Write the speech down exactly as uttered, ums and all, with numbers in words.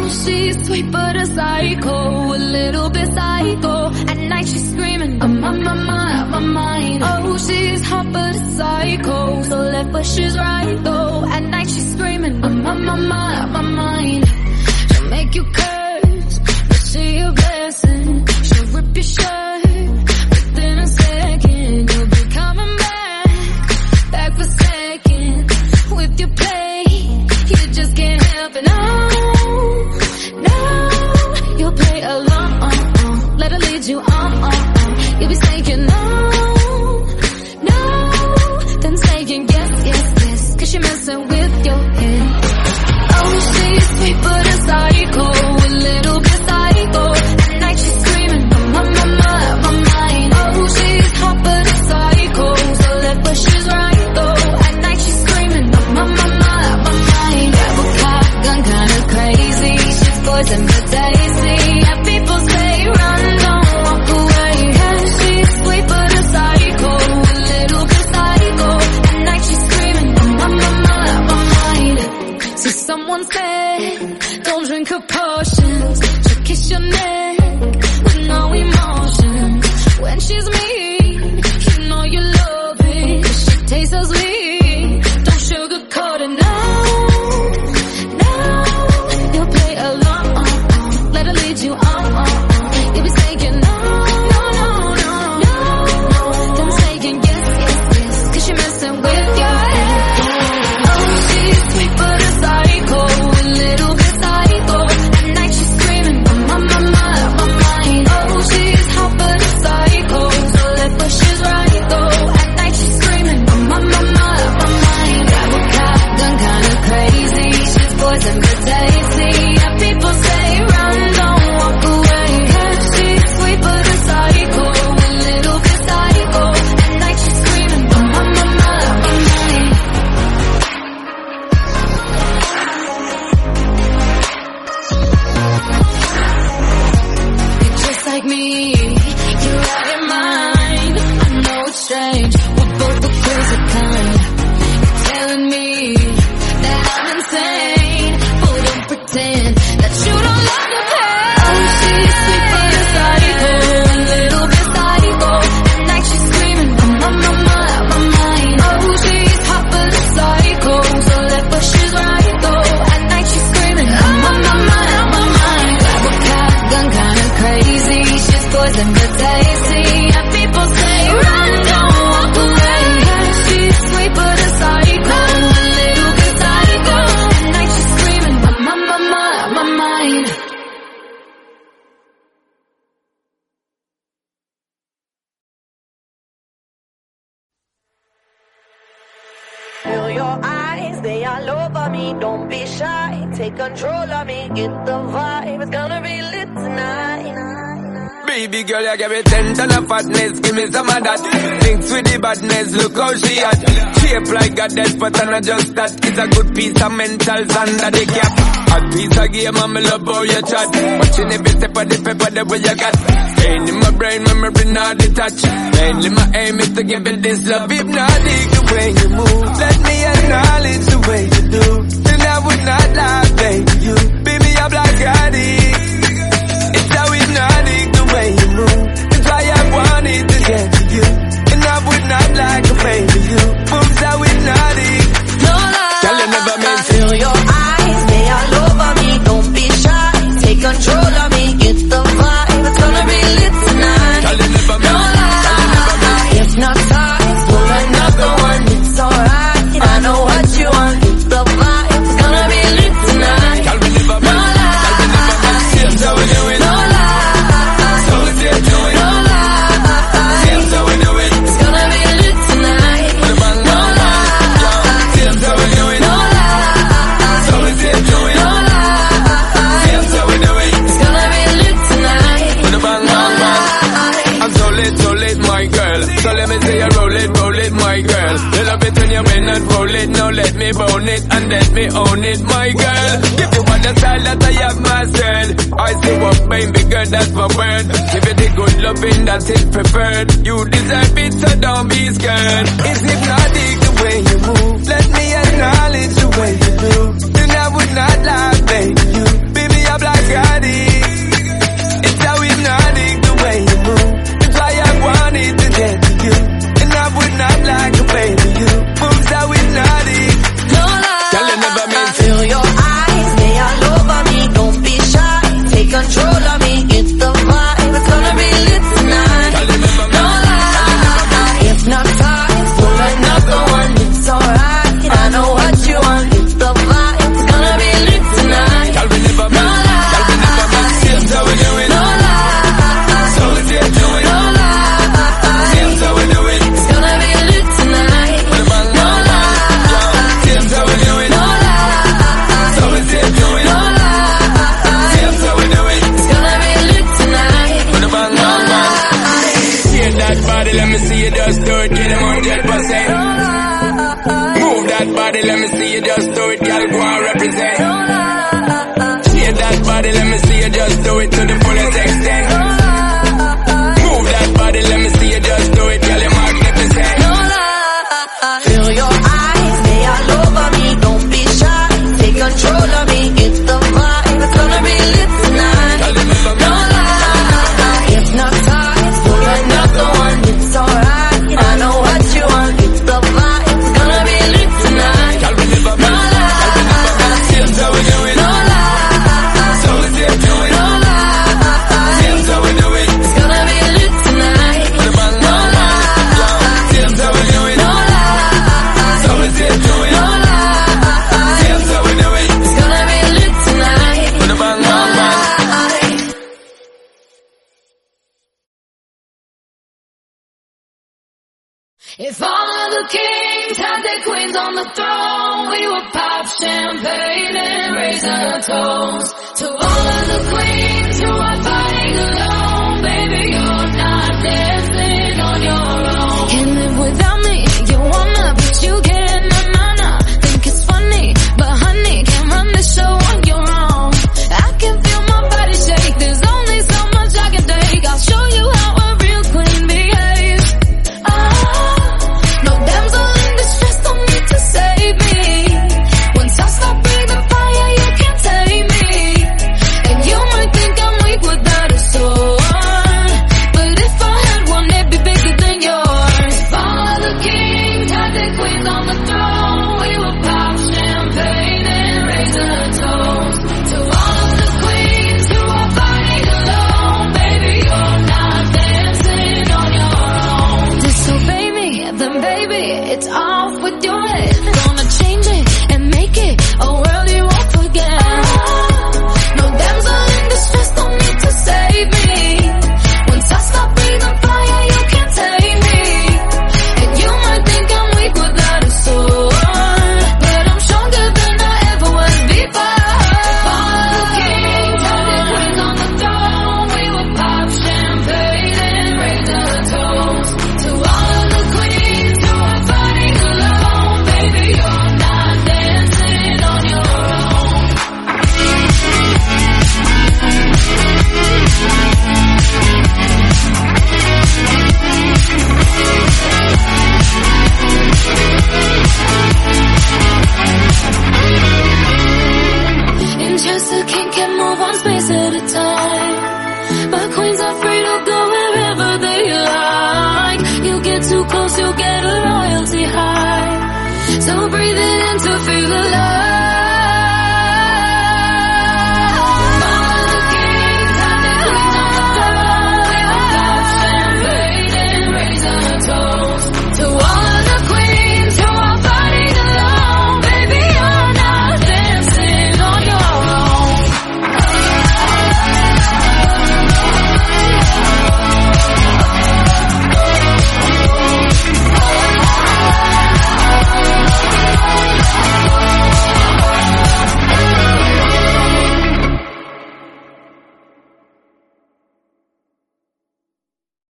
she's sweet but a psycho, a little bit psycho. At night she's screaming, I'm on my mind, my mind. Oh, she's hot but a psycho, so left but she's right though. At night she's screaming, I'm on my mind, my mind. She'll make you curse, but she a blessing. She'll rip your shirt within a second. You'll be coming back, back for seconds. With your play, you just can't help it. No, no, you'll play along. Let her lead you on. You'll be saying no, no, then saying yes, yes, yes, cause you're messing with your head. Oh, she's sweet but a psycho, a little bit psycho. At night she's screaming, I'm on my mind, my mind. Oh, she's hot but a psycho, so left but she's right though. At night she's screaming, I'm on my mind, my mind. Grab a cop, gun kinda crazy, she's poison but tasty. Yeah, people say run, don't walk away. Yeah, she's sweet but a psycho, a little bit psycho. At night she's screaming, I'm on my mind, my mind. See, someone said, don't drink her potions. She'll kiss your neck with no emotion. When she's mean, you know you love it, cause she tastes so sweet. Don't sugarcoat it, no, no. You'll play along, let her lead you on. You'll be saying no, no, no, no, no, no. Then saying yes, yes, yes, cause you're messing with your head. Oh, she's sweet but a psycho, a little bit psycho. At night she's screaming, I'm on my mind, my mind. Oh, she's hot but a psycho, so left but she's right though. At night she's screaming, I'm on my mind, my mind. Grab a cop, gun kinda crazy, she's poison but tasty. Yeah, people say run, don't walk away. Yeah, she's sweet but a psycho, a little bit psycho. At night she's screaming, I'm on my mind, my mind. You're just like me, you're out of mind. I know it's strange, we're both the crazy kind. You're telling me that I'm insane, but don't pretend that you don't love the pain. Oh, she's sweet but a psycho, a little bit psycho. At night she's screaming, I'm on my mind, my mind. Oh, she's hot but a psycho, so left but she's right though. At night she's screaming, I'm on my mind, my mind. Grab a cop, gun kinda crazy, she's poison but tasty. Yeah, people say run, don't walk away. Yeah, she's sweet but a psycho, a little bit psycho. At night she's screaming, I'm on my mind, my mind. Feel your eyes, they all over me. Don't be shy, take control of me. Get the vibe, it's gonna be lit tonight. Baby girl, you give me ten ton of fatness, give me some of that. Thinks with the badness, look how she at. Shape like a dead, but I'm not just that. It's a good piece of mentals under the cap. A piece of game, I'm love how you chat. Watching every step of the paper, the way you got. Staying in my brain, memory not detached. Mainly my aim is to give it this love. If not, dig the way you move. Let me acknowledge the way you do. Then I would not lie, baby, you. Baby, I'm like addict. It's how hypnotic the way you move. That's why I wanted to get to you. And I would not like a baby you. Moves how hypnotic. No lie, Girl, you never meant to. feel your eyes, they all over me. Don't be shy, take control of me. Get the vibe, it's gonna be lit tonight. Girl, you never No meant. lie, if not time, pull another one. It's alright, I know what you want. Get the vibe, it's gonna be lit tonight. Girl, we never No meant. lie, Girl, we never meant. Here's how we do it. no lie, So we do it. no lie. Here's how we do it. It's gonna be lit tonight. With a bang, No bang, lie, here's how we do it. no lie, So we do it. no lie. Here's how we do it. It's gonna be lit tonight. With a bang, No bang, bang. lie. I'm so lit, so lit, my girl. So let me say you roll it, roll it, my girl. You love it when you bend and roll it. Now let me bone it and let me own it, my girl. If you want the style that I have myself, I say what baby girl, that's my word. Give it the good loving that is preferred. You deserve it, so don't be scared. It's hypnotic the way you move. Let me acknowledge the way you do. Then I would not lie, baby, you. Baby, I'm you just do it, girl, go and represent. Shake that body, let me see you just do it to the fullest extent. Move that body, let me see you just do it, girl, you're magnificent. Feel your eyes, they all over me, don't be shy. Take control of me, it's the vibe, it's gonna be lit tonight. No lie, hypnotized, so you're not the one, it's alright. I know what you want, it's the vibe, it's gonna be lit tonight. No lie, here's how we do it. no lie, So we say do it. no lie, Here's how we do it. it's gonna be lit tonight. The bang, No bang, lie, here's how we do it. no lie, So we say do it. no lie, Here's how we do it. it's gonna be lit tonight. The bang, No bang, bang. lie. If all of the kings had their queens on the throne, we would pop champagne and raise our toast to all of the queens.